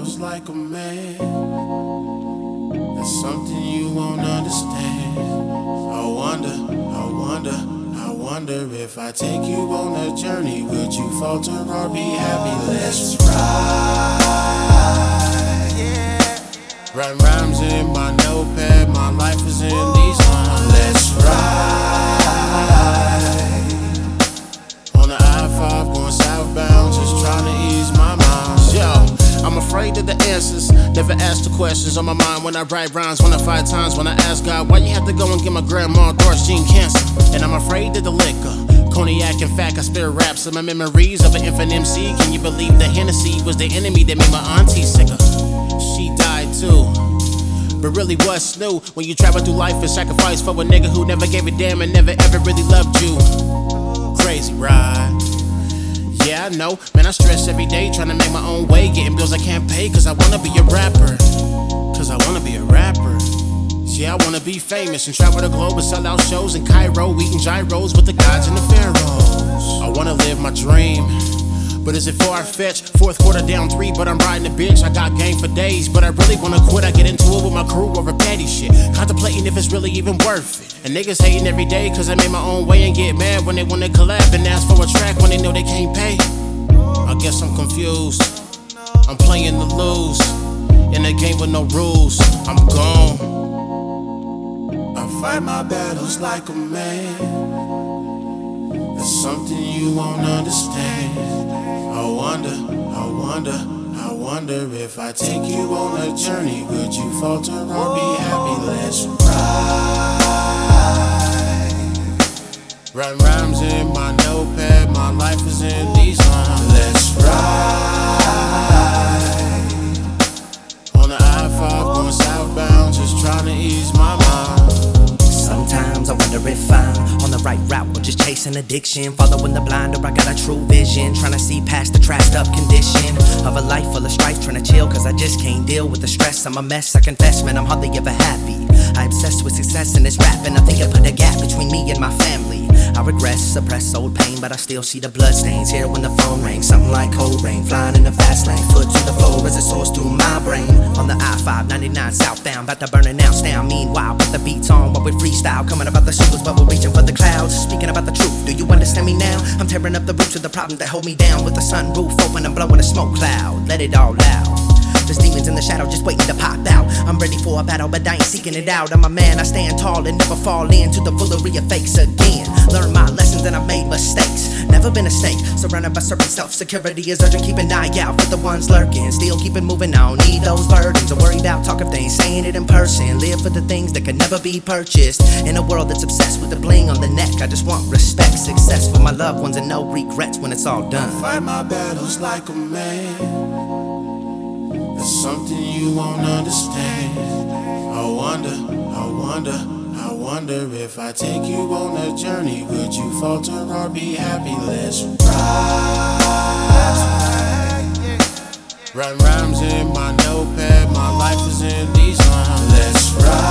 battles like a man. That's something you won't understand. I wonder if I take you on a journey, would you falter or be happy? Let's ride. Write rhymes in my notepad, my life is in these lines. Let's ride. On the I-5 going southbound, just trying to ease my mind. Yo, I'm afraid of the answers, never ask the questions on my mind. When I write rhymes, when I fight times, when I ask God, why you have to go and get my grandma Doris Jean cancer? And I'm afraid of the liquor, cognac. In fact, I spare raps of my memories of an infant MC. Can you believe the Hennessy was the enemy that made my auntie sicker? She died too. But really, what's new when you travel through life and sacrifice for a nigga who never gave a damn and never ever really loved you? Crazy ride. Yeah, I know, man, I stress every day trying to make my own way, getting bills I can't pay, cause I wanna be a rapper. Yeah, I wanna be famous and travel the globe and sell out shows in Cairo, eating gyros with the gods and the pharaohs. I wanna live my dream, but is it far-fetched? Fourth quarter down 3, but I'm riding a bitch. I got game for days, but I really wanna quit. I get into it with my crew over petty shit, contemplating if it's really even worth it. And niggas hating every day cause I made my own way, and get mad when they wanna collab and ask for a track when they know they can't pay. I guess I'm confused, I'm playing to lose, in a game with no rules, I'm gone. I fight my battles like a man. There's something you won't understand. I wonder if I take you on a journey, would you falter or be happy? Let's ride. Write rhymes in my notepad, my life is in these lines. Let's ride. On the I-5 going southbound, just trying to ease my mind. Sometimes I wonder if I'm on the right route or just chasing addiction, following the blind, or I got a true vision, trying to see past the trashed up condition of a life full of strife, trying to chill cause I just can't deal with the stress. I'm a mess, I confess, man, I'm hardly ever happy. I obsess with success in this rap, and I think I put a gap between me and my family. I regress, suppress old pain, but I still see the bloodstains here when the phone rings. Something like cold rain, flying in the fast lane, foot to the floor as it soars through my brain. On the I-5, 99 southbound, about to burn an ounce down. Meanwhile, put the beats on while we freestyle, coming about the sugars but we're reaching for the clouds. Speaking about the truth, do you understand me now? I'm tearing up the roots of the problem that hold me down, with the sunroof open and blowing a smoke cloud. Let it all out. There's demons in the shadow just waiting to pop out. I'm ready for a battle, but I ain't seeking it out. I'm a man, I stand tall and never fall into the foolery of fakes again. Learn my lessons and I've made mistakes, never been a snake. Surrounded by certain self-security is urgent, keep an eye out for the ones lurking. Still keep it moving, I don't need those burdens to worry about. Talk if they ain't saying it in person. Live for the things that can never be purchased. In a world that's obsessed with the bling on the neck, I just want respect, success for my loved ones, and no regrets when it's all done. I fight my battles like a man. There's something you won't understand. I wonder if I take you on a journey, would you falter or be happy? Let's ride. Write rhymes in my notepad, my life is in these lines. Let's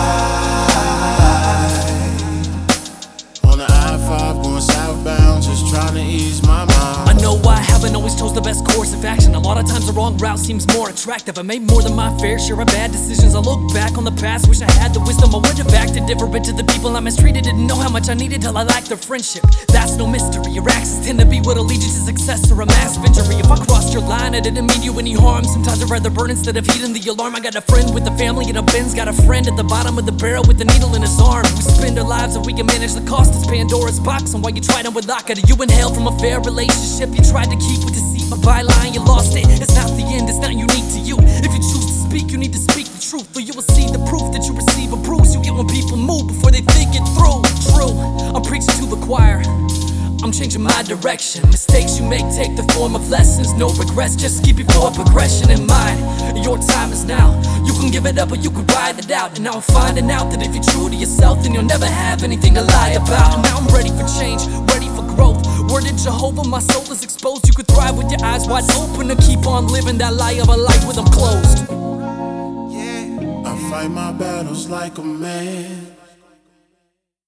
ride. On the I-5 going southbound, just trying to ease my mind. I know I haven't always chose the best course of action. A lot of times the wrong route seems more attractive. I made more than my fair share of bad decisions. I look back on the past, wish I had the wisdom. I would have acted different to the people I mistreated. Didn't know how much I needed till I lacked their friendship. That's no mystery. Your actions tend to be what will lead you to success or a massive injury. If I crossed your line, I didn't mean you any harm. Sometimes I'd rather burn instead of heeding the alarm. I got a friend with a family in a Benz, got a friend at the bottom of the barrel with a needle in his arm. We spend our lives so we can manage the cost. It's Pandora's box, and why you try to unlock it. You inhaled from a fair relationship you tried to keep with deceit, but by lying you lost it. It's not the end, it's not unique to you. If you choose to speak, you need to speak the truth, or you will see the proof that you receive a bruise. You get when people move before they think it through. True, I'm preaching to the choir, I'm changing my direction. Mistakes you make take the form of lessons. No regrets, just keep your forward progression in mind. Your time is now. You can give it up or you can ride it out. And now I'm finding out that if you're true to yourself, then you'll never have anything to lie about. And now I'm ready for change, ready for growth. Word of Jehovah, my soul is exposed. You could thrive with your eyes wide open, or keep on living that lie of a life with them closed. I fight my battles like a man.